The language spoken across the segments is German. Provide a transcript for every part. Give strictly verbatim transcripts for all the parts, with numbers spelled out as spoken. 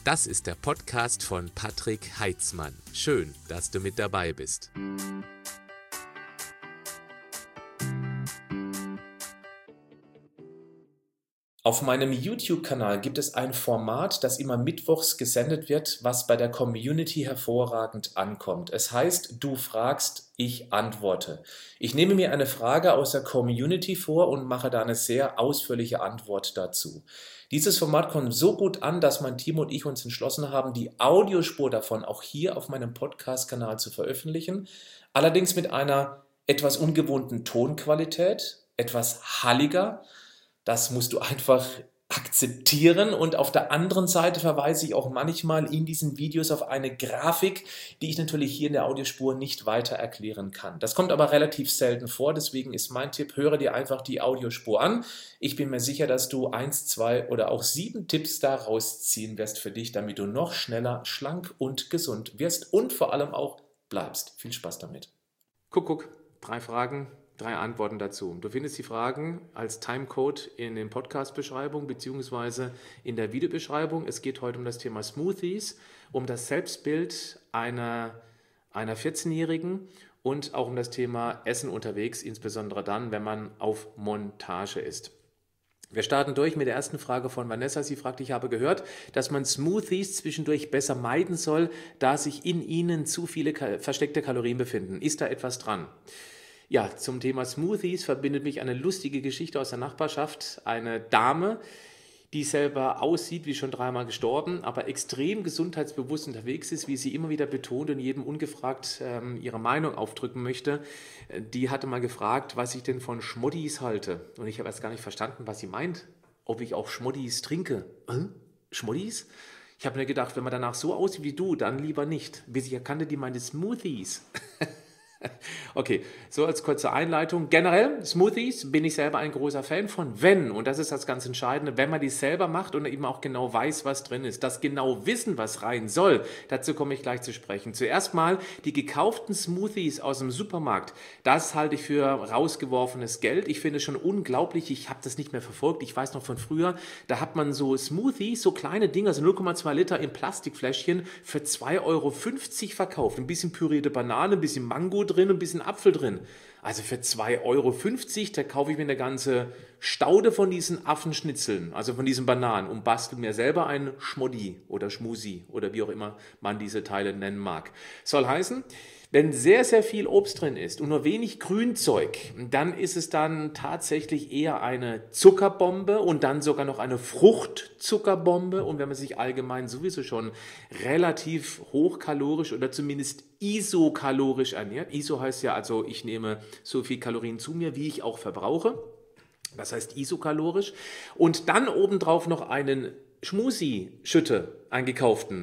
Das ist der Podcast von Patrick Heitzmann. Schön, dass du mit dabei bist. Auf meinem YouTube-Kanal gibt es ein Format, das immer mittwochs gesendet wird, was bei der Community hervorragend ankommt. Es heißt, du fragst, ich antworte. Ich nehme mir eine Frage aus der Community vor und mache da eine sehr ausführliche Antwort dazu. Dieses Format kommt so gut an, dass mein Team und ich uns entschlossen haben, die Audiospur davon auch hier auf meinem Podcast-Kanal zu veröffentlichen. Allerdings mit einer etwas ungewohnten Tonqualität, etwas halliger. Das musst du einfach akzeptieren, und auf der anderen Seite verweise ich auch manchmal in diesen Videos auf eine Grafik, die ich natürlich hier in der Audiospur nicht weiter erklären kann. Das kommt aber relativ selten vor, deswegen ist mein Tipp, höre dir einfach die Audiospur an. Ich bin mir sicher, dass du eins, zwei oder auch sieben Tipps da rausziehen wirst für dich, damit du noch schneller, schlank und gesund wirst und vor allem auch bleibst. Viel Spaß damit. Guck, guck, drei Fragen. Drei Antworten dazu. Du findest die Fragen als Timecode in den Podcast-Beschreibungen bzw. in der Videobeschreibung. Es geht heute um das Thema Smoothies, um das Selbstbild einer, einer vierzehnjährigen und auch um das Thema Essen unterwegs, insbesondere dann, wenn man auf Montage ist. Wir starten durch mit der ersten Frage von Vanessa. Sie fragt, ich habe gehört, dass man Smoothies zwischendurch besser meiden soll, da sich in ihnen zu viele versteckte Kalorien befinden. Ist da etwas dran? Ja, zum Thema Smoothies verbindet mich eine lustige Geschichte aus der Nachbarschaft. Eine Dame, die selber aussieht wie schon dreimal gestorben, aber extrem gesundheitsbewusst unterwegs ist, wie sie immer wieder betont und jedem ungefragt ähm, ihre Meinung aufdrücken möchte. Die hatte mal gefragt, was ich denn von Schmoddies halte. Und ich habe erst gar nicht verstanden, was sie meint. Ob ich auch Schmoddies trinke. Äh? Schmoddies? Ich habe mir gedacht, wenn man danach so aussieht wie du, dann lieber nicht. Bis ich erkannte, die meinte Smoothies. Okay, so als kurze Einleitung. Generell, Smoothies bin ich selber ein großer Fan von, wenn, und das ist das ganz Entscheidende, wenn man die selber macht und eben auch genau weiß, was drin ist. Das genau wissen, was rein soll, dazu komme ich gleich zu sprechen. Zuerst mal die gekauften Smoothies aus dem Supermarkt. Das halte ich für rausgeworfenes Geld. Ich finde es schon unglaublich, ich habe das nicht mehr verfolgt. Ich weiß noch von früher, da hat man so Smoothies, so kleine Dinger, so null Komma zwei Liter in Plastikfläschchen für zwei Euro fünfzig verkauft. Ein bisschen pürierte Banane, ein bisschen Mango drin und ein bisschen Apfel drin. Also für zwei Euro fünfzig, da kaufe ich mir eine ganze Staude von diesen Affenschnitzeln, also von diesen Bananen, und bastel mir selber einen Schmoddi oder Schmusi oder wie auch immer man diese Teile nennen mag. Soll heißen, wenn sehr, sehr viel Obst drin ist und nur wenig Grünzeug, dann ist es dann tatsächlich eher eine Zuckerbombe und dann sogar noch eine Fruchtzuckerbombe. Und wenn man sich allgemein sowieso schon relativ hochkalorisch oder zumindest isokalorisch ernährt, Iso heißt ja also, ich nehme so viel Kalorien zu mir, wie ich auch verbrauche, das heißt isokalorisch, und dann obendrauf noch einen Schmusi schütte, eingekauften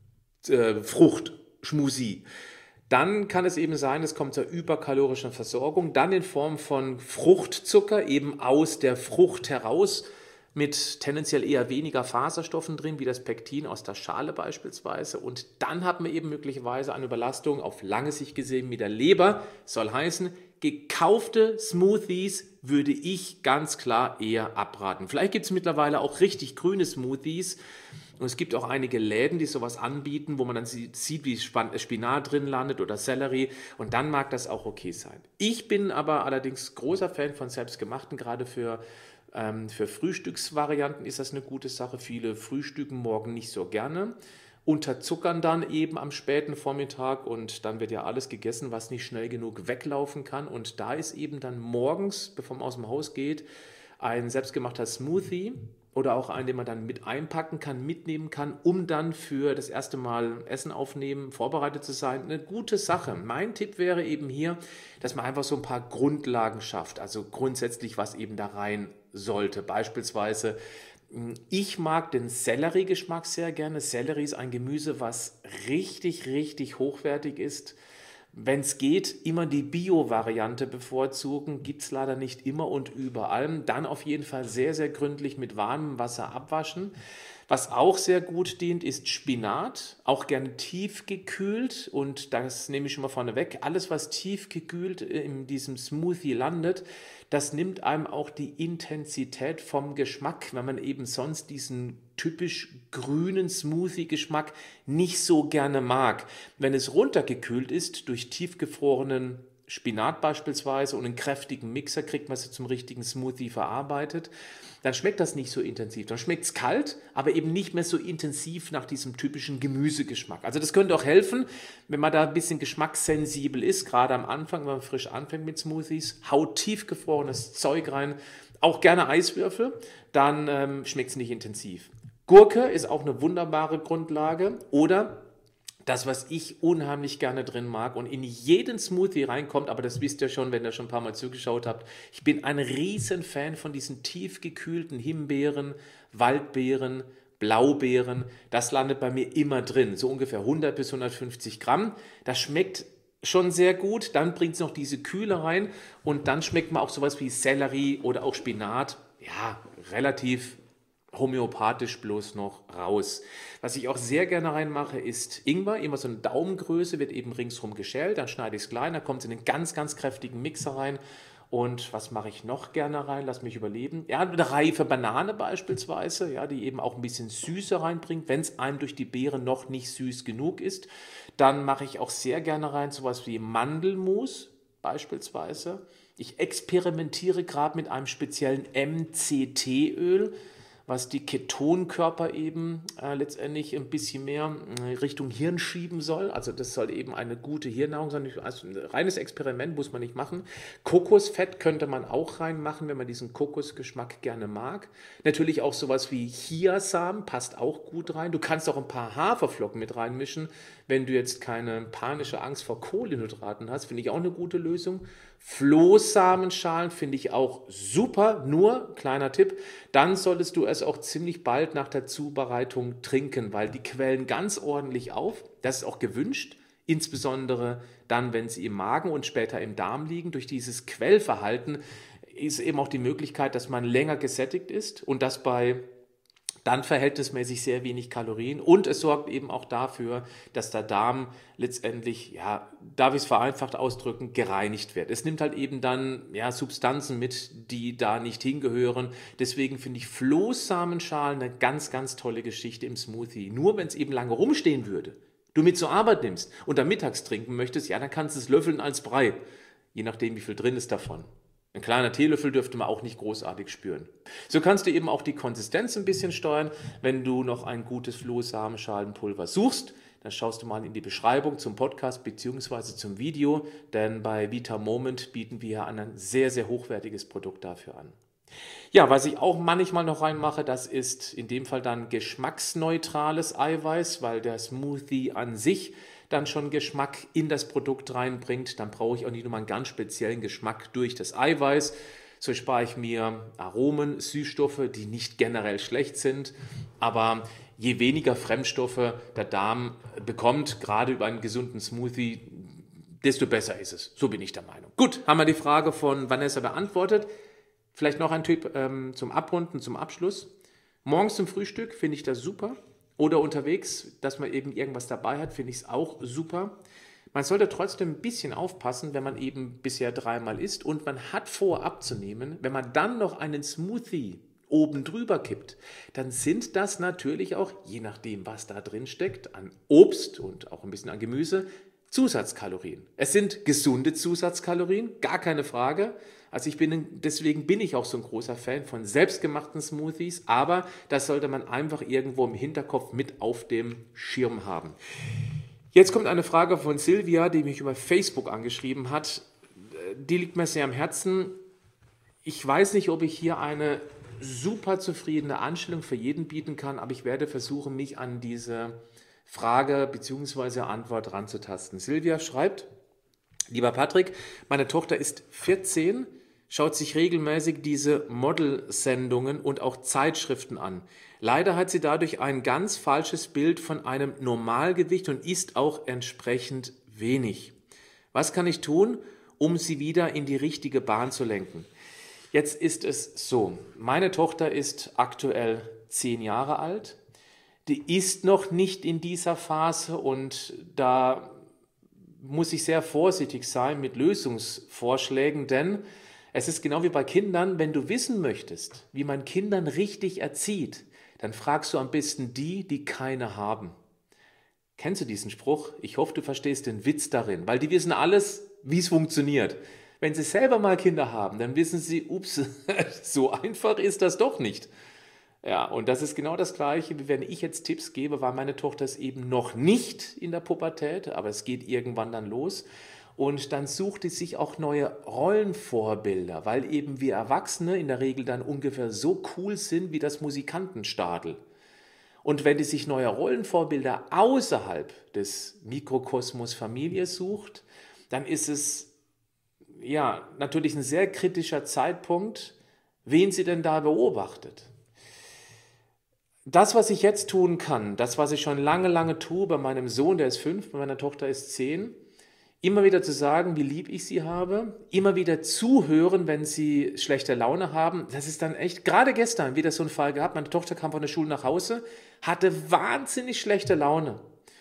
äh, Frucht-Schmusi, dann kann es eben sein, es kommt zur überkalorischen Versorgung, dann in Form von Fruchtzucker, eben aus der Frucht heraus, mit tendenziell eher weniger Faserstoffen drin, wie das Pektin aus der Schale beispielsweise. Und dann hat man eben möglicherweise eine Überlastung auf lange Sicht gesehen mit der Leber. Soll heißen, gekaufte Smoothies würde ich ganz klar eher abraten. Vielleicht gibt es mittlerweile auch richtig grüne Smoothies. Und es gibt auch einige Läden, die sowas anbieten, wo man dann sieht, wie Spinat drin landet oder Sellerie. Und dann mag das auch okay sein. Ich bin aber allerdings großer Fan von selbstgemachten, gerade für ähm, für Frühstücksvarianten ist das eine gute Sache. Viele frühstücken morgen nicht so gerne, unterzuckern dann eben am späten Vormittag, und dann wird ja alles gegessen, was nicht schnell genug weglaufen kann. Und da ist eben dann morgens, bevor man aus dem Haus geht, ein selbstgemachter Smoothie oder auch einen, den man dann mit einpacken kann, mitnehmen kann, um dann für das erste Mal Essen aufnehmen, vorbereitet zu sein. Eine gute Sache. Mein Tipp wäre eben hier, dass man einfach so ein paar Grundlagen schafft, also grundsätzlich, was eben da rein sollte. Beispielsweise, ich mag den Selleriegeschmack sehr gerne. Sellerie ist ein Gemüse, was richtig, richtig hochwertig ist. Wenn es geht, immer die Bio-Variante bevorzugen, gibt es leider nicht immer und überall. Dann auf jeden Fall sehr, sehr gründlich mit warmem Wasser abwaschen. Was auch sehr gut dient, ist Spinat, auch gerne tiefgekühlt, und das nehme ich schon mal vorne weg. Alles, was tiefgekühlt in diesem Smoothie landet, Das nimmt einem auch die Intensität vom Geschmack, wenn man eben sonst diesen typisch grünen Smoothie-Geschmack nicht so gerne mag. Wenn es runtergekühlt ist durch tiefgefrorenen Spinat beispielsweise und einen kräftigen Mixer kriegt man es zum richtigen Smoothie verarbeitet, dann schmeckt das nicht so intensiv. Dann schmeckt es kalt, aber eben nicht mehr so intensiv nach diesem typischen Gemüsegeschmack. Also das könnte auch helfen, wenn man da ein bisschen geschmackssensibel ist, gerade am Anfang, wenn man frisch anfängt mit Smoothies, haut tiefgefrorenes Zeug rein, auch gerne Eiswürfel, dann ähm, schmeckt es nicht intensiv. Gurke ist auch eine wunderbare Grundlage oder das, was ich unheimlich gerne drin mag und in jeden Smoothie reinkommt, aber das wisst ihr schon, wenn ihr schon ein paar Mal zugeschaut habt. Ich bin ein riesen Fan von diesen tiefgekühlten Himbeeren, Waldbeeren, Blaubeeren. Das landet bei mir immer drin, so ungefähr hundert bis hundertfünfzig Gramm. Das schmeckt schon sehr gut, dann bringt es noch diese Kühle rein und dann schmeckt man auch sowas wie Sellerie oder auch Spinat. Ja, relativ homöopathisch bloß noch raus. Was ich auch sehr gerne reinmache, ist Ingwer. Immer so eine Daumengröße, wird eben ringsrum geschält. Dann schneide ich es klein, dann kommt es in einen ganz, ganz kräftigen Mixer rein. Und was mache ich noch gerne rein? Lass mich überleben. Ja, eine reife Banane beispielsweise, ja, die eben auch ein bisschen Süße reinbringt, wenn es einem durch die Beere noch nicht süß genug ist. Dann mache ich auch sehr gerne rein sowas wie Mandelmus beispielsweise. Ich experimentiere gerade mit einem speziellen M C T-Öl, was die Ketonkörper eben äh, letztendlich ein bisschen mehr äh, Richtung Hirn schieben soll. Also das soll eben eine gute Hirnnahrung sein. Also ein reines Experiment muss man nicht machen. Kokosfett könnte man auch reinmachen, wenn man diesen Kokosgeschmack gerne mag. Natürlich auch sowas wie Chiasamen passt auch gut rein. Du kannst auch ein paar Haferflocken mit reinmischen, wenn du jetzt keine panische Angst vor Kohlenhydraten hast. Finde ich auch eine gute Lösung. Flohsamenschalen finde ich auch super, nur, kleiner Tipp, dann solltest du es auch ziemlich bald nach der Zubereitung trinken, weil die quellen ganz ordentlich auf, das ist auch gewünscht, insbesondere dann, wenn sie im Magen und später im Darm liegen. Durch dieses Quellverhalten ist eben auch die Möglichkeit, dass man länger gesättigt ist und das bei dann verhältnismäßig sehr wenig Kalorien und es sorgt eben auch dafür, dass der Darm letztendlich, ja, darf ich es vereinfacht ausdrücken, gereinigt wird. Es nimmt halt eben dann ja, Substanzen mit, die da nicht hingehören. Deswegen finde ich Flohsamenschalen eine ganz, ganz tolle Geschichte im Smoothie. Nur wenn es eben lange rumstehen würde, du mit zur Arbeit nimmst und dann mittags trinken möchtest, ja, dann kannst du es löffeln als Brei, je nachdem, wie viel drin ist davon. Ein kleiner Teelöffel dürfte man auch nicht großartig spüren. So kannst du eben auch die Konsistenz ein bisschen steuern. Wenn du noch ein gutes Flohsamenschalenpulver suchst, dann schaust du mal in die Beschreibung zum Podcast bzw. zum Video, denn bei Vita Moment bieten wir ein sehr, sehr hochwertiges Produkt dafür an. Ja, was ich auch manchmal noch reinmache, das ist in dem Fall dann geschmacksneutrales Eiweiß, weil der Smoothie an sich dann schon Geschmack in das Produkt reinbringt. Dann brauche ich auch nicht nur mal einen ganz speziellen Geschmack durch das Eiweiß. So spare ich mir Aromen, Süßstoffe, die nicht generell schlecht sind, aber je weniger Fremdstoffe der Darm bekommt, gerade über einen gesunden Smoothie, desto besser ist es. So bin ich der Meinung. Gut, haben wir die Frage von Vanessa beantwortet. Vielleicht noch ein Tipp ähm, zum Abrunden, zum Abschluss. Morgens zum Frühstück finde ich das super. Oder unterwegs, dass man eben irgendwas dabei hat, finde ich es auch super. Man sollte trotzdem ein bisschen aufpassen, wenn man eben bisher dreimal isst und man hat vor abzunehmen. Wenn man dann noch einen Smoothie oben drüber kippt, dann sind das natürlich auch, je nachdem, was da drin steckt, an Obst und auch ein bisschen an Gemüse, Zusatzkalorien. Es sind gesunde Zusatzkalorien, gar keine Frage. Also ich bin, deswegen bin ich auch so ein großer Fan von selbstgemachten Smoothies, aber das sollte man einfach irgendwo im Hinterkopf mit auf dem Schirm haben. Jetzt kommt eine Frage von Silvia, die mich über Facebook angeschrieben hat. Die liegt mir sehr am Herzen. Ich weiß nicht, ob ich hier eine super zufriedene Anstellung für jeden bieten kann, aber ich werde versuchen, mich an diese Frage bzw. Antwort ranzutasten. Silvia schreibt: Lieber Patrick, meine Tochter ist vierzehn, schaut sich regelmäßig diese Model-Sendungen und auch Zeitschriften an. Leider hat sie dadurch ein ganz falsches Bild von einem Normalgewicht und isst auch entsprechend wenig. Was kann ich tun, um sie wieder in die richtige Bahn zu lenken? Jetzt ist es so, meine Tochter ist aktuell zehn Jahre alt, die ist noch nicht in dieser Phase und da muss ich sehr vorsichtig sein mit Lösungsvorschlägen, denn Es ist genau wie bei Kindern, wenn du wissen möchtest, wie man Kindern richtig erzieht, dann fragst du am besten die, die keine haben. Kennst du diesen Spruch? Ich hoffe, du verstehst den Witz darin, weil die wissen alles, wie es funktioniert. Wenn sie selber mal Kinder haben, dann wissen sie, ups, so einfach ist das doch nicht. Ja, und das ist genau das Gleiche, wie wenn ich jetzt Tipps gebe, weil meine Tochter ist eben noch nicht in der Pubertät, aber es geht irgendwann dann los. Und dann sucht sie sich auch neue Rollenvorbilder, weil eben wir Erwachsene in der Regel dann ungefähr so cool sind wie das Musikantenstadel. Und wenn die sich neue Rollenvorbilder außerhalb des Mikrokosmos Familie sucht, dann ist es ja natürlich ein sehr kritischer Zeitpunkt, wen sie denn da beobachtet. Das, was ich jetzt tun kann, das, was ich schon lange, lange tue bei meinem Sohn, der ist fünf, bei meiner Tochter ist zehn, immer wieder zu sagen, wie lieb ich sie habe, immer wieder zuhören, wenn sie schlechte Laune haben. Das ist dann echt, gerade gestern wieder so ein Fall gehabt, meine Tochter kam von der Schule nach Hause, hatte wahnsinnig schlechte Laune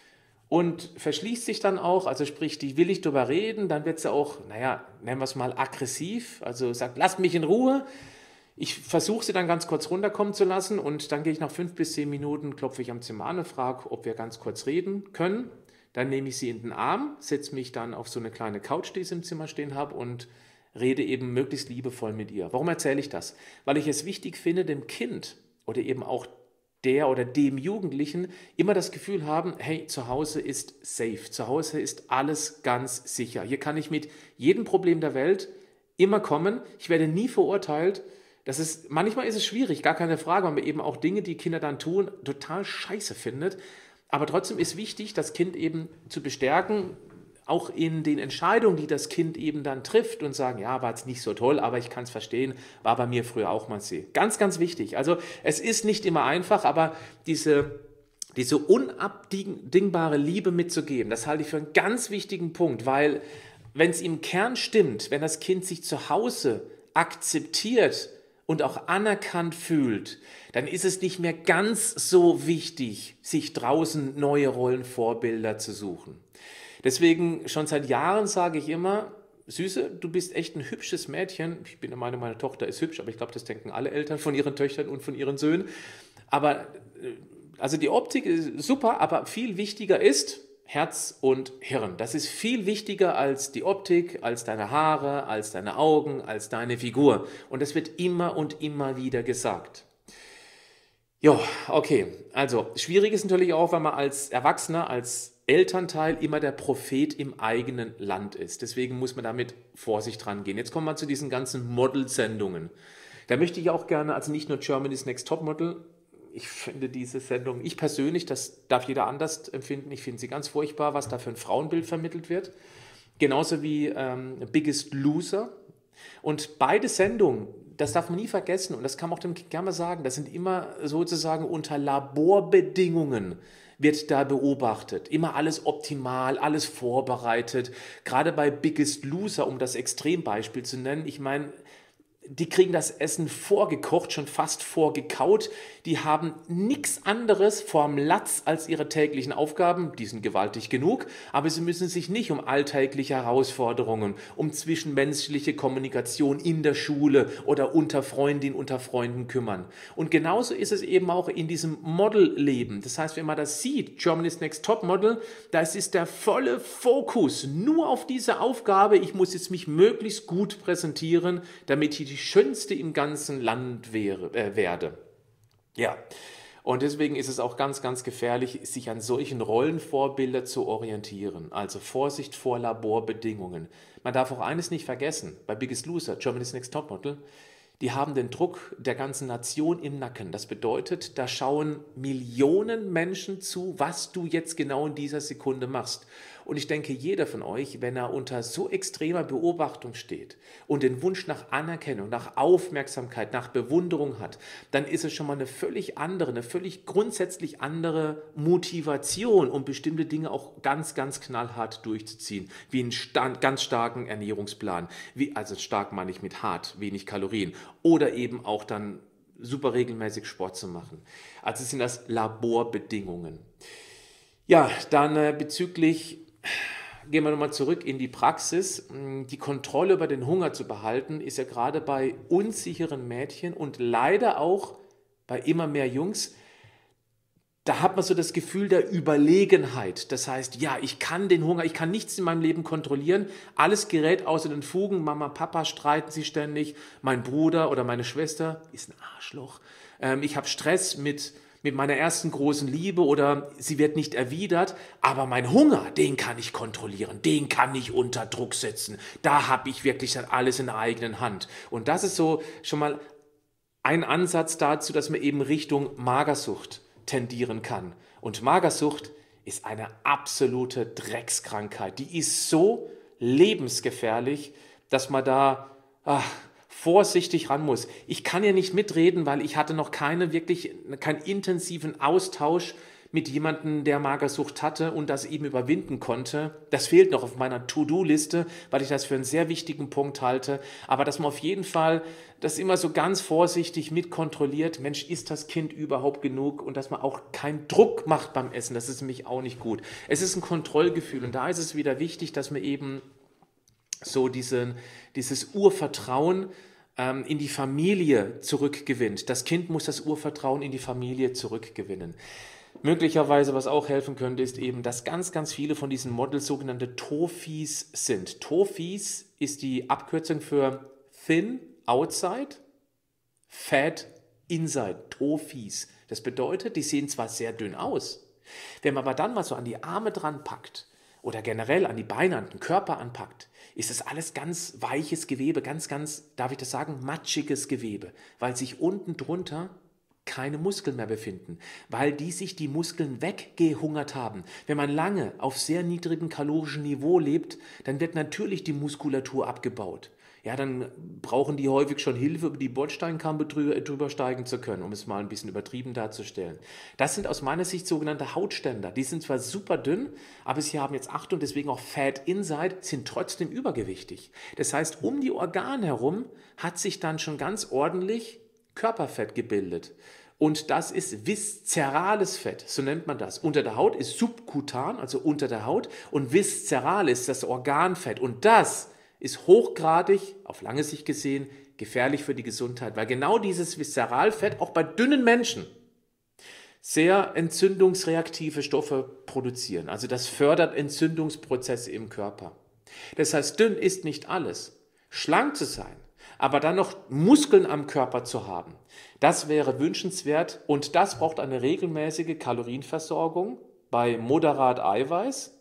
und verschließt sich dann auch, also sprich, die will ich drüber reden, dann wird sie auch, naja, nennen wir es mal aggressiv, also sagt, lasst mich in Ruhe. Ich versuche sie dann ganz kurz runterkommen zu lassen und dann gehe ich nach fünf bis zehn Minuten, klopfe ich am Zimmer an und frage, ob wir ganz kurz reden können. Dann nehme ich sie in den Arm, setze mich dann auf so eine kleine Couch, die ich im Zimmer stehen habe und rede eben möglichst liebevoll mit ihr. Warum erzähle ich das? Weil ich es wichtig finde, dem Kind oder eben auch der oder dem Jugendlichen immer das Gefühl haben, hey, zu Hause ist safe, zu Hause ist alles ganz sicher. Hier kann ich mit jedem Problem der Welt immer kommen, ich werde nie verurteilt. Das ist, manchmal ist es schwierig, gar keine Frage, weil man eben auch Dinge, die Kinder dann tun, total scheiße findet. Aber trotzdem ist wichtig, das Kind eben zu bestärken, auch in den Entscheidungen, die das Kind eben dann trifft und sagen, ja, war jetzt nicht so toll, aber ich kann es verstehen, war bei mir früher auch mal so. Ganz, ganz wichtig. Also es ist nicht immer einfach, aber diese, diese unabdingbare Liebe mitzugeben, das halte ich für einen ganz wichtigen Punkt, weil wenn es im Kern stimmt, wenn das Kind sich zu Hause akzeptiert und auch anerkannt fühlt, dann ist es nicht mehr ganz so wichtig, sich draußen neue Rollenvorbilder zu suchen. Deswegen schon seit Jahren sage ich immer, Süße, du bist echt ein hübsches Mädchen. Ich bin der Meinung, meine Tochter ist hübsch, aber ich glaube, das denken alle Eltern von ihren Töchtern und von ihren Söhnen. Aber also die Optik ist super, aber viel wichtiger ist Herz und Hirn. Das ist viel wichtiger als die Optik, als deine Haare, als deine Augen, als deine Figur. Und das wird immer und immer wieder gesagt. Ja, okay. Also schwierig ist natürlich auch, wenn man als Erwachsener, als Elternteil immer der Prophet im eigenen Land ist. Deswegen muss man damit Vorsicht dran gehen. Jetzt kommen wir zu diesen ganzen Model-Sendungen. Da möchte ich auch gerne, also nicht nur Germany's Next Topmodel, ich finde diese Sendung, ich persönlich, das darf jeder anders empfinden, ich finde sie ganz furchtbar, was da für ein Frauenbild vermittelt wird. Genauso wie ähm, Biggest Loser. Und beide Sendungen, das darf man nie vergessen und das kann man auch dem Kind gerne mal sagen, das sind immer sozusagen unter Laborbedingungen wird da beobachtet. Immer alles optimal, alles vorbereitet. Gerade bei Biggest Loser, um das Extrembeispiel zu nennen, ich meine, die kriegen das Essen vorgekocht, schon fast vorgekaut. Die haben nichts anderes vorm Latz als ihre täglichen Aufgaben. Die sind gewaltig genug, aber sie müssen sich nicht um alltägliche Herausforderungen, um zwischenmenschliche Kommunikation in der Schule oder unter Freundinnen, unter Freunden kümmern. Und genauso ist es eben auch in diesem Modelleben. Das heißt, wenn man das sieht, Germany's Next Topmodel, da ist der volle Fokus nur auf diese Aufgabe. Ich muss jetzt mich möglichst gut präsentieren, damit ich die schönste im ganzen Land wäre, äh, werde. Ja, und deswegen ist es auch ganz, ganz gefährlich, sich an solchen Rollenvorbildern zu orientieren. Also Vorsicht vor Laborbedingungen. Man darf auch eines nicht vergessen, bei Biggest Loser, Germany's Next Topmodel, die haben den Druck der ganzen Nation im Nacken. Das bedeutet, da schauen Millionen Menschen zu, was du jetzt genau in dieser Sekunde machst. Und ich denke, jeder von euch, wenn er unter so extremer Beobachtung steht und den Wunsch nach Anerkennung, nach Aufmerksamkeit, nach Bewunderung hat, dann ist es schon mal eine völlig andere, eine völlig grundsätzlich andere Motivation, um bestimmte Dinge auch ganz, ganz knallhart durchzuziehen, wie einen sta- ganz starken Ernährungsplan, wie, also stark meine ich mit hart, wenig Kalorien, oder eben auch dann super regelmäßig Sport zu machen. Also sind das Laborbedingungen. Ja, dann äh, bezüglich gehen wir nochmal zurück in die Praxis. Die Kontrolle über den Hunger zu behalten, ist ja gerade bei unsicheren Mädchen und leider auch bei immer mehr Jungs, da hat man so das Gefühl der Überlegenheit. Das heißt, ja, ich kann den Hunger, ich kann nichts in meinem Leben kontrollieren. Alles gerät außer den Fugen. Mama, Papa streiten sich ständig. Mein Bruder oder meine Schwester ist ein Arschloch. Ähm, ich habe Stress mit, mit meiner ersten großen Liebe oder sie wird nicht erwidert. Aber mein Hunger, den kann ich kontrollieren. Den kann ich unter Druck setzen. Da habe ich wirklich dann alles in der eigenen Hand. Und das ist so schon mal ein Ansatz dazu, dass man eben Richtung Magersucht tendieren kann. Und Magersucht ist eine absolute Dreckskrankheit. Die ist so lebensgefährlich, dass man da ach, vorsichtig ran muss. Ich kann ja nicht mitreden, weil ich hatte noch keine wirklich, keinen intensiven Austausch mit jemandem, der Magersucht hatte und das eben überwinden konnte. Das fehlt noch auf meiner To-Do-Liste, weil ich das für einen sehr wichtigen Punkt halte. Aber dass man auf jeden Fall das immer so ganz vorsichtig mitkontrolliert, Mensch, ist das Kind überhaupt genug? Und dass man auch keinen Druck macht beim Essen, das ist nämlich auch nicht gut. Es ist ein Kontrollgefühl und da ist es wieder wichtig, dass man eben so diesen, dieses Urvertrauen ähm, in die Familie zurückgewinnt. Das Kind muss das Urvertrauen in die Familie zurückgewinnen. Möglicherweise, was auch helfen könnte, ist eben, dass ganz, ganz viele von diesen Models sogenannte Tofis sind. Tofis ist die Abkürzung für Thin Outside, Fat Inside. Tofis. Das bedeutet, die sehen zwar sehr dünn aus, wenn man aber dann mal so an die Arme dran packt oder generell an die Beine, an den Körper anpackt, ist das alles ganz weiches Gewebe, ganz, ganz, darf ich das sagen, matschiges Gewebe, weil sich unten drunter keine Muskeln mehr befinden, weil die sich die Muskeln weggehungert haben. Wenn man lange auf sehr niedrigem kalorischen Niveau lebt, dann wird natürlich die Muskulatur abgebaut. Ja, dann brauchen die häufig schon Hilfe, über die Bordsteinkampe drüber, drüber steigen zu können, um es mal ein bisschen übertrieben darzustellen. Das sind aus meiner Sicht sogenannte Hautständer. Die sind zwar super dünn, aber sie haben jetzt Achtung, deswegen auch Fat Inside, sind trotzdem übergewichtig. Das heißt, um die Organe herum hat sich dann schon ganz ordentlich Körperfett gebildet. Und das ist viszerales Fett, so nennt man das. Unter der Haut ist subkutan, also unter der Haut, und viszeral ist das Organfett. Und das ist hochgradig, auf lange Sicht gesehen, gefährlich für die Gesundheit, weil genau dieses Viszeralfett auch bei dünnen Menschen sehr entzündungsreaktive Stoffe produzieren. Also das fördert Entzündungsprozesse im Körper. Das heißt, dünn ist nicht alles. Schlank zu sein, aber dann noch Muskeln am Körper zu haben, das wäre wünschenswert und das braucht eine regelmäßige Kalorienversorgung bei moderat Eiweiß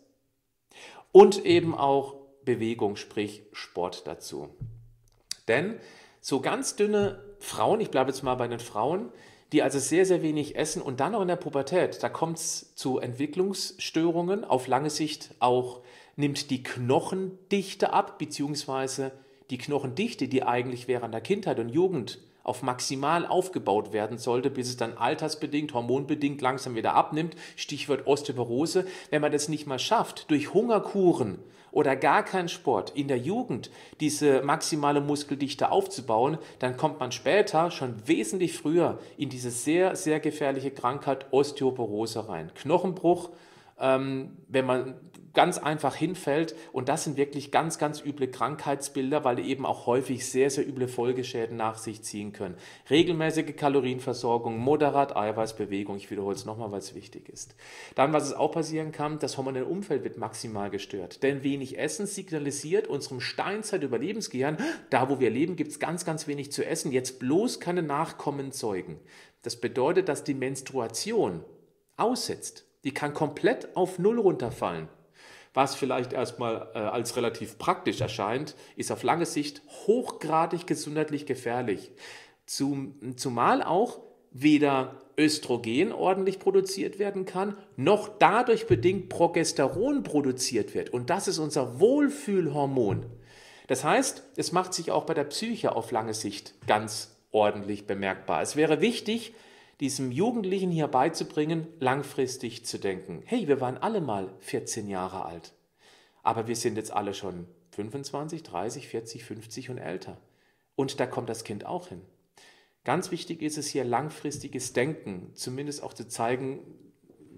und eben auch Bewegung, sprich Sport dazu. Denn so ganz dünne Frauen, ich bleibe jetzt mal bei den Frauen, die also sehr, sehr wenig essen und dann noch in der Pubertät, da kommt es zu Entwicklungsstörungen, auf lange Sicht auch nimmt die Knochendichte ab, beziehungsweise die Knochendichte, die eigentlich während der Kindheit und Jugend auf maximal aufgebaut werden sollte, bis es dann altersbedingt, hormonbedingt langsam wieder abnimmt, Stichwort Osteoporose. Wenn man das nicht mal schafft, durch Hungerkuren oder gar keinen Sport in der Jugend diese maximale Muskeldichte aufzubauen, dann kommt man später schon wesentlich früher in diese sehr, sehr gefährliche Krankheit Osteoporose rein. Knochenbruch, ähm, wenn man ganz einfach hinfällt und das sind wirklich ganz, ganz üble Krankheitsbilder, weil die eben auch häufig sehr, sehr üble Folgeschäden nach sich ziehen können. Regelmäßige Kalorienversorgung, moderat Eiweißbewegung, ich wiederhole es nochmal, weil es wichtig ist. Dann, was es auch passieren kann, das hormonelle Umfeld wird maximal gestört, denn wenig Essen signalisiert unserem Steinzeit-Überlebensgehirn, da wo wir leben, gibt es ganz, ganz wenig zu essen, jetzt bloß keine Nachkommen zeugen. Das bedeutet, dass die Menstruation aussetzt. Die kann komplett auf Null runterfallen. Was vielleicht erstmal äh, als relativ praktisch erscheint, ist auf lange Sicht hochgradig gesundheitlich gefährlich. Zum, zumal auch weder Östrogen ordentlich produziert werden kann, noch dadurch bedingt Progesteron produziert wird. Und das ist unser Wohlfühlhormon. Das heißt, es macht sich auch bei der Psyche auf lange Sicht ganz ordentlich bemerkbar. Es wäre wichtig, diesem Jugendlichen hier beizubringen, langfristig zu denken. Hey, wir waren alle mal vierzehn Jahre alt, aber wir sind jetzt alle schon fünfundzwanzig, dreißig, vierzig, fünfzig und älter. Und da kommt das Kind auch hin. Ganz wichtig ist es hier langfristiges Denken, zumindest auch zu zeigen,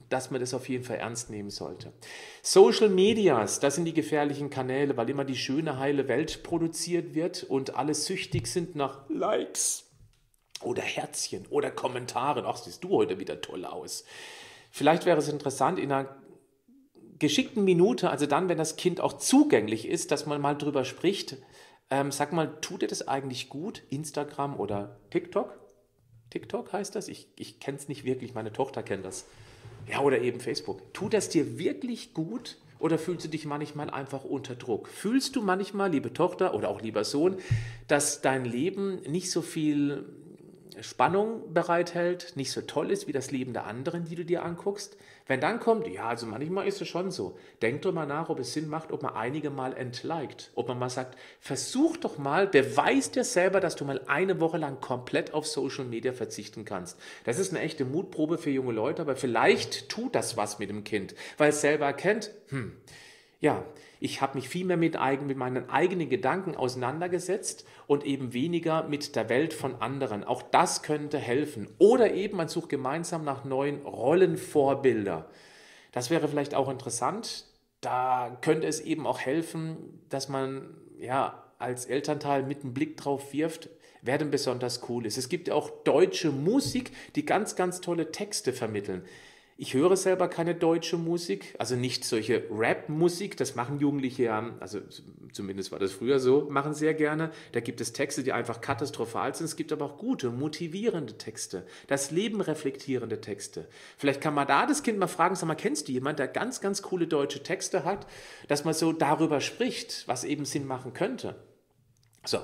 dass man das auf jeden Fall ernst nehmen sollte. Social Medias, das sind die gefährlichen Kanäle, weil immer die schöne, heile Welt produziert wird und alle süchtig sind nach Likes oder Herzchen oder Kommentaren. Ach, siehst du heute wieder toll aus. Vielleicht wäre es interessant, in einer geschickten Minute, also dann, wenn das Kind auch zugänglich ist, dass man mal drüber spricht. Ähm, sag mal, tut dir das eigentlich gut? Instagram oder TikTok? TikTok heißt das? Ich, ich kenne es nicht wirklich, meine Tochter kennt das. Ja, oder eben Facebook. Tut das dir wirklich gut oder fühlst du dich manchmal einfach unter Druck? Fühlst du manchmal, liebe Tochter oder auch lieber Sohn, dass dein Leben nicht so viel Spannung bereithält, nicht so toll ist wie das Leben der anderen, die du dir anguckst? Wenn dann kommt, ja, also manchmal ist es schon so, denk doch mal nach, ob es Sinn macht, ob man einige mal entliked, ob man mal sagt, versuch doch mal, beweis dir selber, dass du mal eine Woche lang komplett auf Social Media verzichten kannst. Das ist eine echte Mutprobe für junge Leute, aber vielleicht tut das was mit dem Kind, weil es selber erkennt, hm, ja, ich habe mich viel mehr mit, eigen, mit meinen eigenen Gedanken auseinandergesetzt und eben weniger mit der Welt von anderen. Auch das könnte helfen. Oder eben man sucht gemeinsam nach neuen Rollenvorbildern. Das wäre vielleicht auch interessant. Da könnte es eben auch helfen, dass man ja als Elternteil mit einem Blick drauf wirft, wer denn besonders cool ist. Es gibt ja auch deutsche Musik, die ganz, ganz tolle Texte vermitteln. Ich höre selber keine deutsche Musik, also nicht solche Rap-Musik, das machen Jugendliche ja, also zumindest war das früher so, machen sehr gerne. Da gibt es Texte, die einfach katastrophal sind. Es gibt aber auch gute, motivierende Texte, das Leben reflektierende Texte. Vielleicht kann man da das Kind mal fragen, sag mal, kennst du jemanden, der ganz, ganz coole deutsche Texte hat, dass man so darüber spricht, was eben Sinn machen könnte. So.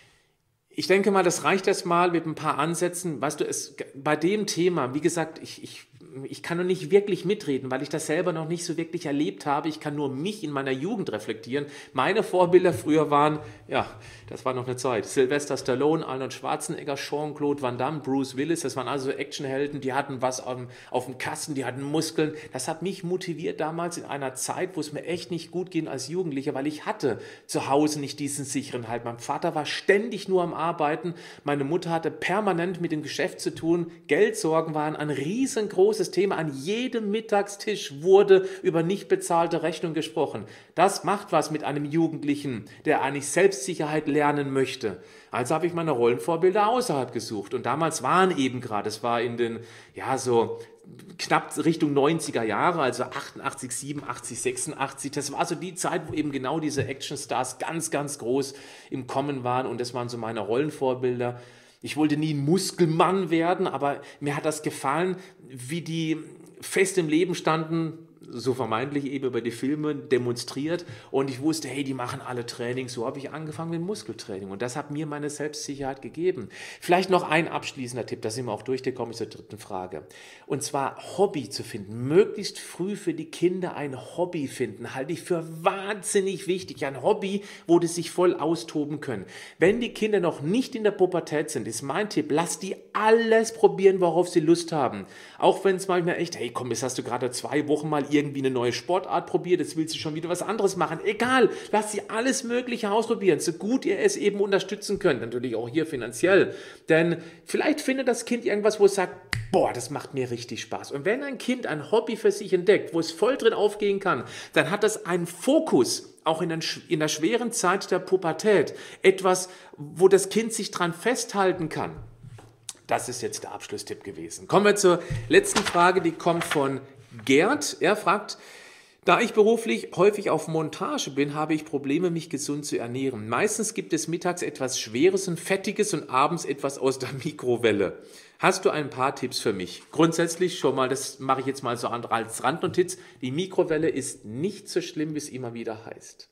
Ich denke mal, das reicht erstmal mit ein paar Ansätzen. Weißt du, es, bei dem Thema, wie gesagt, ich, ich, ich kann noch nicht wirklich mitreden, weil ich das selber noch nicht so wirklich erlebt habe. Ich kann nur mich in meiner Jugend reflektieren. Meine Vorbilder früher waren, ja, das war noch eine Zeit, Sylvester Stallone, Arnold Schwarzenegger, Jean-Claude Van Damme, Bruce Willis, das waren also Actionhelden, die hatten was auf dem, auf dem Kasten, die hatten Muskeln. Das hat mich motiviert damals in einer Zeit, wo es mir echt nicht gut ging als Jugendlicher, weil ich hatte zu Hause nicht diesen sicheren Halt. Mein Vater war ständig nur am Arbeiten, meine Mutter hatte permanent mit dem Geschäft zu tun, Geldsorgen waren ein riesengroßes Thema. An jedem Mittagstisch wurde über nicht bezahlte Rechnung gesprochen. Das macht was mit einem Jugendlichen, der eigentlich Selbstsicherheit lernen möchte. Also habe ich meine Rollenvorbilder außerhalb gesucht. Und damals waren eben gerade, es war in den, ja, so knapp Richtung neunziger Jahre, also achtundachtzig, siebenundachtzig, sechsundachtzig. Das war so die Zeit, wo eben genau diese Actionstars ganz, ganz groß im Kommen waren. Und das waren so meine Rollenvorbilder. Ich wollte nie ein Muskelmann werden, aber mir hat das gefallen, wie die fest im Leben standen, so vermeintlich eben über die Filme demonstriert, und ich wusste, hey, die machen alle Training. So habe ich angefangen mit Muskeltraining und das hat mir meine Selbstsicherheit gegeben. Vielleicht noch ein abschließender Tipp, da sind wir auch durchgekommen zur dritten Frage, und zwar Hobby zu finden. Möglichst früh für die Kinder ein Hobby finden, halte ich für wahnsinnig wichtig. Ein Hobby, wo die sich voll austoben können. Wenn die Kinder noch nicht in der Pubertät sind, ist mein Tipp, lass die alles probieren, worauf sie Lust haben. Auch wenn es manchmal echt, hey komm, jetzt hast du gerade zwei Wochen mal irgendwie eine neue Sportart probiert, jetzt willst du schon wieder was anderes machen. Egal, lasst sie alles Mögliche ausprobieren, so gut ihr es eben unterstützen könnt. Natürlich auch hier finanziell. Denn vielleicht findet das Kind irgendwas, wo es sagt, boah, das macht mir richtig Spaß. Und wenn ein Kind ein Hobby für sich entdeckt, wo es voll drin aufgehen kann, dann hat das einen Fokus, auch in, den, in der schweren Zeit der Pubertät. Etwas, wo das Kind sich dran festhalten kann. Das ist jetzt der Abschlusstipp gewesen. Kommen wir zur letzten Frage, die kommt von Gerd. Er fragt, da ich beruflich häufig auf Montage bin, habe ich Probleme, mich gesund zu ernähren. Meistens gibt es mittags etwas Schweres und Fettiges und abends etwas aus der Mikrowelle. Hast du ein paar Tipps für mich? Grundsätzlich schon mal, das mache ich jetzt mal so als Randnotiz, die Mikrowelle ist nicht so schlimm, wie es immer wieder heißt.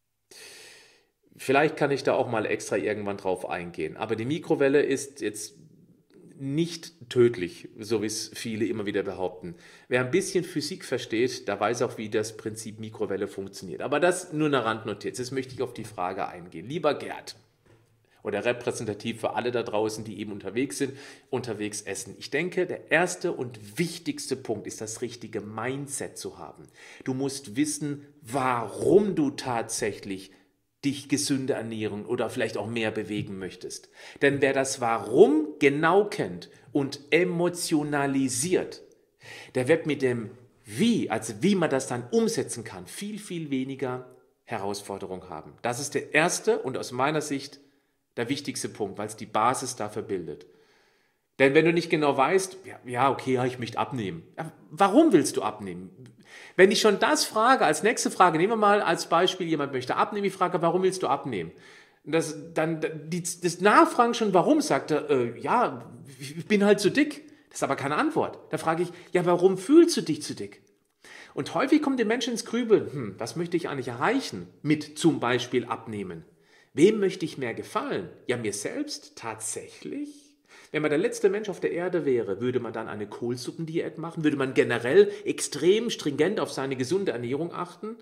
Vielleicht kann ich da auch mal extra irgendwann drauf eingehen. Aber die Mikrowelle ist jetzt nicht tödlich, so wie es viele immer wieder behaupten. Wer ein bisschen Physik versteht, der weiß auch, wie das Prinzip Mikrowelle funktioniert. Aber das nur eine Randnotiz. Jetzt möchte ich auf die Frage eingehen. Lieber Gerd, oder repräsentativ für alle da draußen, die eben unterwegs sind, unterwegs essen. Ich denke, der erste und wichtigste Punkt ist, das richtige Mindset zu haben. Du musst wissen, warum du tatsächlich dich gesünder ernähren oder vielleicht auch mehr bewegen möchtest. Denn wer das Warum genau kennt und emotionalisiert, Der wird mit dem Wie, also wie man das dann umsetzen kann, viel, viel weniger Herausforderung haben. Das ist der erste und aus meiner Sicht der wichtigste Punkt, weil es die Basis dafür bildet. Denn wenn du nicht genau weißt, ja, ja okay, ja, ich möchte abnehmen. Ja, warum willst du abnehmen? Wenn ich schon das frage, als nächste Frage, nehmen wir mal als Beispiel, jemand möchte abnehmen, ich frage, warum willst du abnehmen? Das, dann, die, das Nachfragen schon, warum, sagt er, äh, ja, ich bin halt zu dick. Das ist aber keine Antwort. Da frage ich, ja, warum fühlst du dich zu dick? Und häufig kommt der Mensch ins Grübeln, hm, was möchte ich eigentlich erreichen mit zum Beispiel Abnehmen? Wem möchte ich mehr gefallen? Ja, mir selbst tatsächlich? Wenn man der letzte Mensch auf der Erde wäre, würde man dann eine Kohlsuppendiät machen? Würde man generell extrem stringent auf seine gesunde Ernährung achten?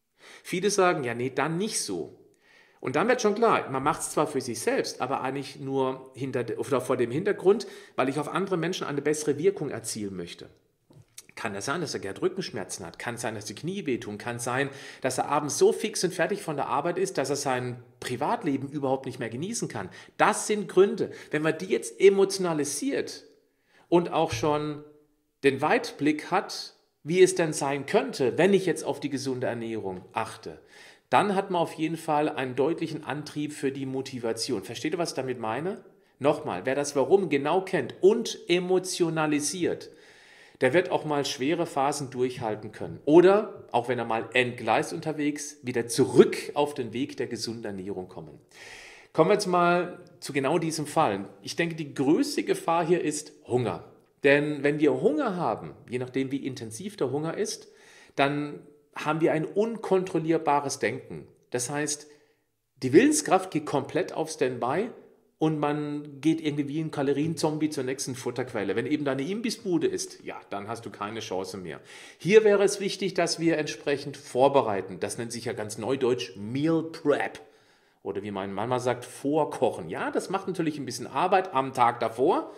Viele sagen, ja, nee, dann nicht so. Und dann wird schon klar, man macht es zwar für sich selbst, aber eigentlich nur hinter, oder vor dem Hintergrund, weil ich auf andere Menschen eine bessere Wirkung erzielen möchte. Kann es sein, dass er gerne Rückenschmerzen hat? Kann es sein, dass die Knie wehtun? Kann es sein, dass er abends so fix und fertig von der Arbeit ist, dass er sein Privatleben überhaupt nicht mehr genießen kann? Das sind Gründe. Wenn man die jetzt emotionalisiert und auch schon den Weitblick hat, wie es denn sein könnte, wenn ich jetzt auf die gesunde Ernährung achte, dann hat man auf jeden Fall einen deutlichen Antrieb für die Motivation. Versteht ihr, was ich damit meine? Nochmal, wer das Warum genau kennt und emotionalisiert, der wird auch mal schwere Phasen durchhalten können. Oder, auch wenn er mal entgleist unterwegs, wieder zurück auf den Weg der gesunden Ernährung kommen. Kommen wir jetzt mal zu genau diesem Fall. Ich denke, die größte Gefahr hier ist Hunger. Denn wenn wir Hunger haben, je nachdem wie intensiv der Hunger ist, dann haben wir ein unkontrollierbares Denken. Das heißt, die Willenskraft geht komplett auf Standby und man geht irgendwie wie ein Kalorienzombie zur nächsten Futterquelle. Wenn eben da eine Imbissbude ist, ja, dann hast du keine Chance mehr. Hier wäre es wichtig, dass wir entsprechend vorbereiten. Das nennt sich ja ganz neudeutsch Meal Prep. Oder wie meine Mama sagt, vorkochen. Ja, das macht natürlich ein bisschen Arbeit am Tag davor.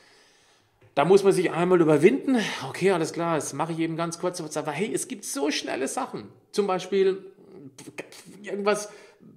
Da muss man sich einmal überwinden. Okay, alles klar, das mache ich eben ganz kurz. Aber hey, es gibt so schnelle Sachen. Zum Beispiel irgendwas,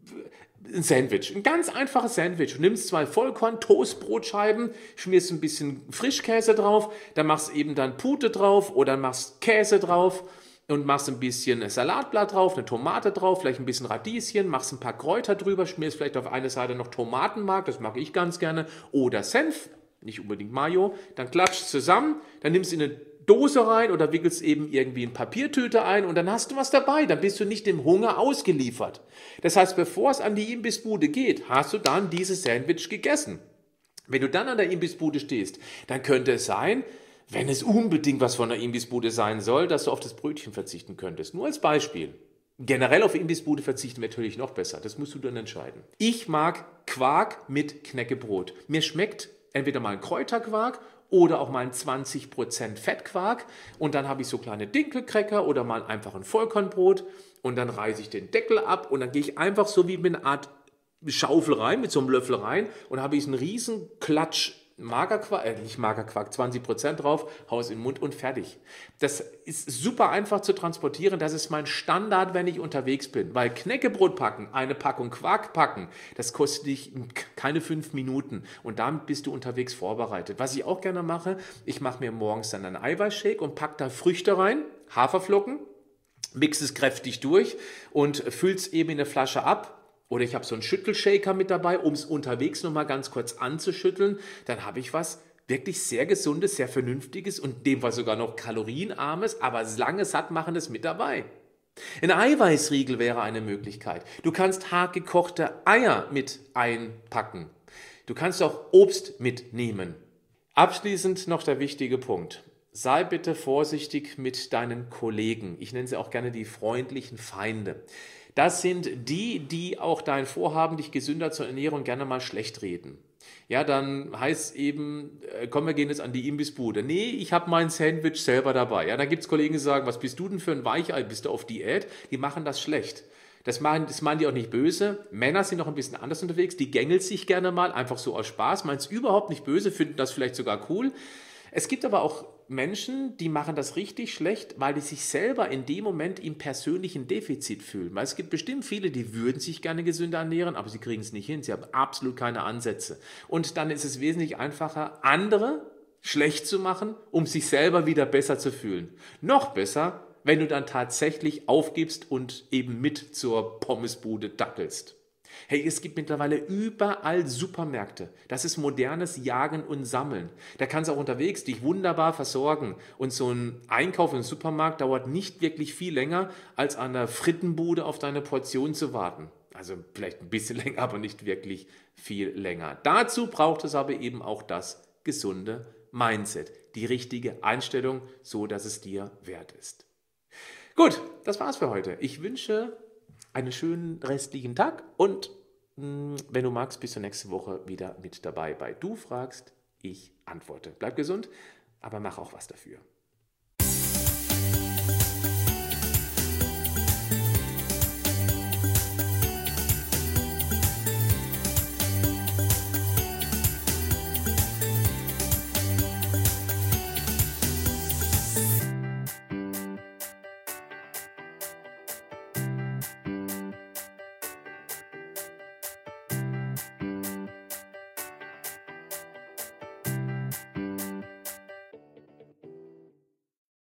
ein Sandwich, ein ganz einfaches Sandwich. Du nimmst zwei Vollkorn-Toastbrotscheiben, schmierst ein bisschen Frischkäse drauf, dann machst eben dann Pute drauf oder machst Käse drauf und machst ein bisschen Salatblatt drauf, eine Tomate drauf, vielleicht ein bisschen Radieschen, machst ein paar Kräuter drüber, schmierst vielleicht auf eine Seite noch Tomatenmark, das mag ich ganz gerne, oder Senf. Nicht unbedingt Mayo, dann klatscht zusammen, dann nimmst du in eine Dose rein oder wickelst eben irgendwie in Papiertüte ein und dann hast du was dabei, dann bist du nicht dem Hunger ausgeliefert. Das heißt, bevor es an die Imbissbude geht, hast du dann dieses Sandwich gegessen. Wenn du dann an der Imbissbude stehst, dann könnte es sein, wenn es unbedingt was von der Imbissbude sein soll, dass du auf das Brötchen verzichten könntest. Nur als Beispiel. Generell auf Imbissbude verzichten wäre natürlich noch besser, das musst du dann entscheiden. Ich mag Quark mit Knäckebrot. Mir schmeckt entweder mal ein Kräuterquark oder auch mal ein zwanzig Prozent Fettquark und dann habe ich so kleine Dinkelcracker oder mal einfach ein Vollkornbrot und dann reiße ich den Deckel ab und dann gehe ich einfach so wie mit einer Art Schaufel rein, mit so einem Löffel rein und habe ich einen riesen Klatsch Magerquark, äh nicht Magerquark, zwanzig Prozent drauf, hau es in den Mund und fertig. Das ist super einfach zu transportieren, das ist mein Standard, wenn ich unterwegs bin, weil Knäckebrot packen, eine Packung Quark packen, das kostet dich keine fünf Minuten und damit bist du unterwegs vorbereitet. Was ich auch gerne mache, ich mache mir morgens dann einen Eiweißshake und packe da Früchte rein, Haferflocken, mix es kräftig durch und fülle es eben in eine Flasche ab. Oder ich habe so einen Schüttelshaker mit dabei, um es unterwegs nochmal ganz kurz anzuschütteln. Dann habe ich was wirklich sehr Gesundes, sehr Vernünftiges und in dem Fall sogar noch kalorienarmes, aber lange sattmachendes mit dabei. Ein Eiweißriegel wäre eine Möglichkeit. Du kannst hart gekochte Eier mit einpacken. Du kannst auch Obst mitnehmen. Abschließend noch der wichtige Punkt. Sei bitte vorsichtig mit deinen Kollegen. Ich nenne sie auch gerne die freundlichen Feinde. Das sind die, die auch dein Vorhaben, dich gesünder zu ernähren, gerne mal schlecht reden. Ja, dann heißt es eben, komm, wir gehen jetzt an die Imbissbude. Nee, ich habe mein Sandwich selber dabei. Ja, dann gibt es Kollegen, die sagen, was bist du denn für ein Weichei, bist du auf Diät? Die machen das schlecht. Das machen, das meinen die auch nicht böse. Männer sind noch ein bisschen anders unterwegs, die gängeln sich gerne mal, einfach so aus Spaß, meinen es überhaupt nicht böse, finden das vielleicht sogar cool. Es gibt aber auch Menschen, die machen das richtig schlecht, weil die sich selber in dem Moment im persönlichen Defizit fühlen. Weil es gibt bestimmt viele, die würden sich gerne gesünder ernähren, aber sie kriegen es nicht hin. Sie haben absolut keine Ansätze. Und dann ist es wesentlich einfacher, andere schlecht zu machen, um sich selber wieder besser zu fühlen. Noch besser, wenn du dann tatsächlich aufgibst und eben mit zur Pommesbude dackelst. Hey, es gibt mittlerweile überall Supermärkte. Das ist modernes Jagen und Sammeln. Da kannst du auch unterwegs dich wunderbar versorgen. Und so ein Einkauf im Supermarkt dauert nicht wirklich viel länger, als an der Frittenbude auf deine Portion zu warten. Also vielleicht ein bisschen länger, aber nicht wirklich viel länger. Dazu braucht es aber eben auch das gesunde Mindset. Die richtige Einstellung, so dass es dir wert ist. Gut, das war's für heute. Ich wünsche einen schönen restlichen Tag und mh, wenn du magst, bist du nächste Woche wieder mit dabei bei Du fragst, ich antworte. Bleib gesund, aber mach auch was dafür.